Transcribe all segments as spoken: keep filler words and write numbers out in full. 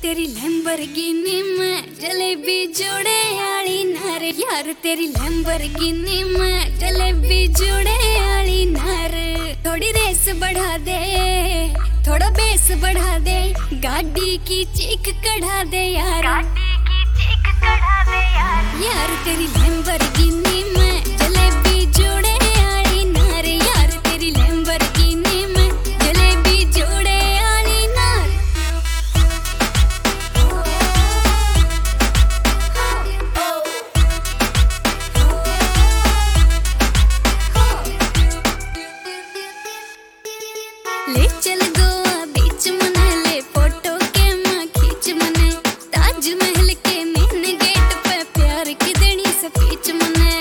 तेरी लैम्बोर्गिनी में जलेबी जोड़े आली नार, यार तेरी लैम्बोर्गिनी में जलेबी जोड़े आली नार। थोड़ी रेस बढ़ा दे, थोड़ा बेस बढ़ा दे, गाड़ी की चीख कढ़ा दे यार, गाड़ी की चीख कढ़ा दे यार। यार तेरी लैम्बोर्गिनी में जलेबी जोड़े आली नार, यार तेरी लैम्बोर्गिनी में जलेबी जोड़े आली नार। ले चल गोवा बीच मने, ले फोटो के मां खींच मने, ताजमहल के मेन गेट पे प्यार की देनी स्पीच मने।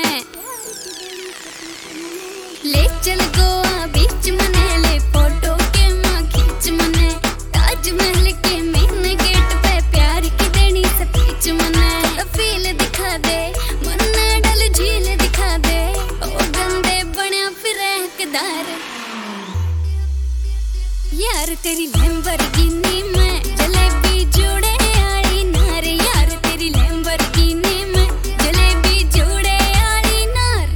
ले चल गोवा बीच मने, ले फोटो के मां खींच मने, ताजमहल के मेन गेट पे प्यार की देनी स्पीच मने। फील दिखा दे, मन्ना डल झील दिखा दे, ओ गंदे बने फिर हकदार। यार तेरी लैम्बोर्गिनी में जलेबी जोड़े आली नार, यार तेरी लैम्बोर्गिनी में जलेबी जोड़े आली नार।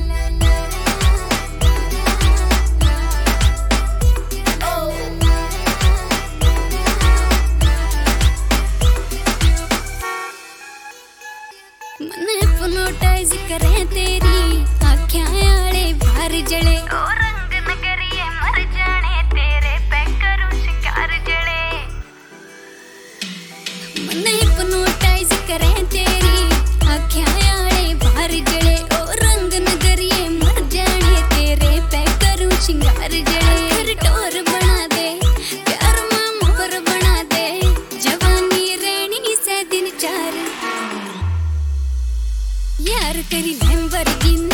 मन हिप्नोटाइज करे तेरी आँखें आले बाहर जले, ओ रंग नगरिए मर जाने तेरे पे करूं शिकार जड़े। मन हिप्नोटाइज करे तेरी आँखें आले बाहर जले, ओ रंग नगरिए मर जाने तेरे पे करूं शिकार जड़े। फिर टोर बना दे, प्यार में मोर बना दे, जवानी रहनी से दिन चार। यार तेरी लैम्बोर्गिनी